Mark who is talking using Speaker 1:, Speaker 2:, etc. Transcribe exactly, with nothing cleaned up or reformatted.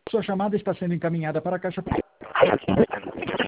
Speaker 1: Sua chamada está sendo encaminhada para a caixa.